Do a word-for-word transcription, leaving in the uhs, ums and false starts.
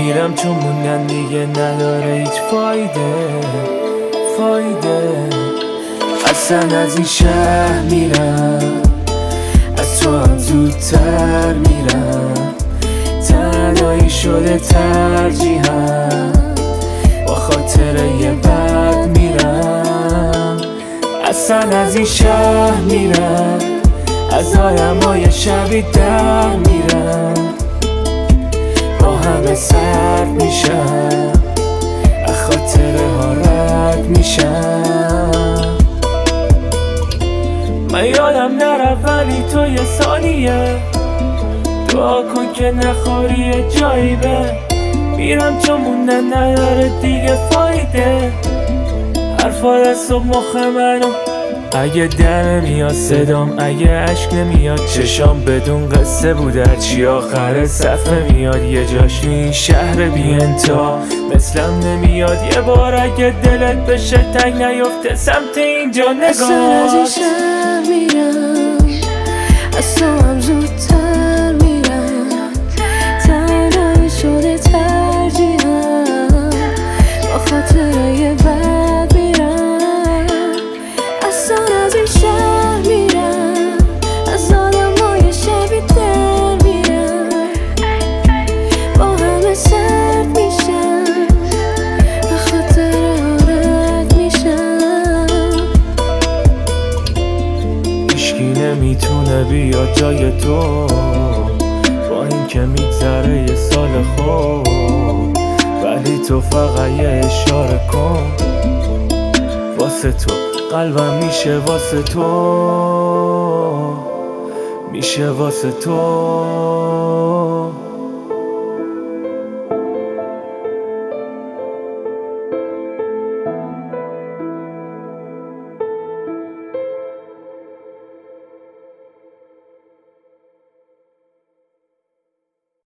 میرم چون موندن دیگه نداره هیچ فایده فایده اصلا از این شهر میرم، از تو هم زودتر میرم، تنهایی شده ترجیحم، با خاطر یه بد میرم. اصلا از این شهر میرم، از آدمای شبی در میرم، با همه سرد میشم، از خاطره ها رد میشم. من یادم نره ولی تو یه ثانیه دعا کن که نخوری جایی به میرم چون موندن نداره دیگه فایده. حرفات از صبح مخ منو اگه در نمیاد صدام، اگه عشق نمیاد چشام، بدون قصه بود هرچی آخر صفحه میاد. یه جاش این شهر بی انتها مثلم نمیاد، یه بار اگه دلت بشه تنگ نیفته سمت اینجا نگاه. اصلا از این شهر میرم، از تو هم زودتر میرم، تنهایی شده ترجیحم، با خاطر یه بد میرم. اصلا از این شهر میرم، از آدمای شبی در میرم، با همه سرد میشم، به خاطر رد میشم. هیچکی نمیتونه بیاد جای تو، با این که میگذره یه سال خوب، ولی تو فقط یه اشاره کن واسه تو، قلبم میشه واسه تو، میشه واسه تو.